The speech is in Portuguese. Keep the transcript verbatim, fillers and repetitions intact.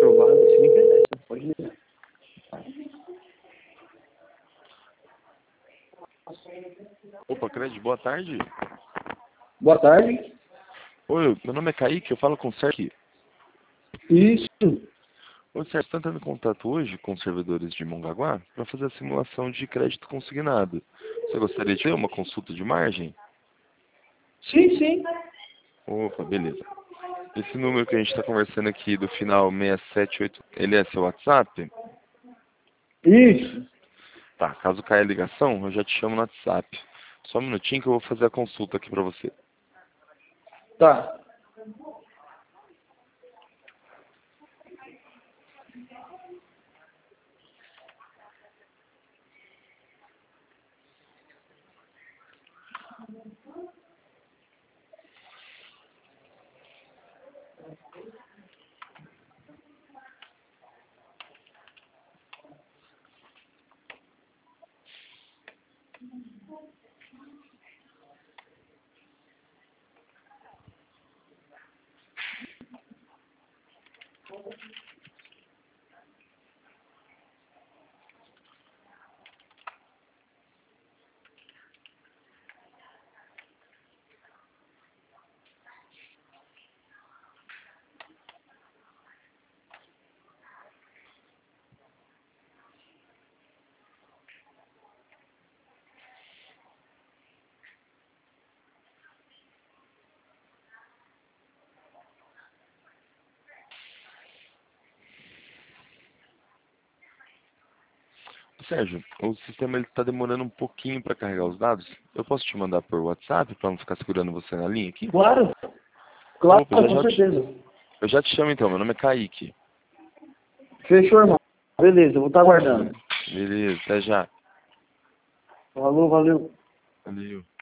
aprovado, isso me interessa, pode ligar. Opa, Cred, boa tarde. Boa tarde. Oi, meu nome é Kaique, eu falo com o Sérgio. Isso. Ô, Sérgio, está entrando em contato hoje com os servidores de Mongaguá para fazer a simulação de crédito consignado. Você gostaria de ter uma consulta de margem? Sim, sim. Opa, beleza. Esse número que a gente está conversando aqui do final seis sete oito, ele é seu WhatsApp? Isso. Tá, caso caia a ligação, eu já te chamo no WhatsApp. Só um minutinho que eu vou fazer a consulta aqui para você. Tá. Sérgio, o sistema está demorando um pouquinho para carregar os dados. Eu posso te mandar por WhatsApp para não ficar segurando você na linha aqui? Claro. Claro, Opa, já, com já te, certeza. eu já te chamo então, meu nome é Kaique. Fechou, irmão. Beleza, eu vou estar aguardando. Beleza, até já. Falou, valeu. Valeu.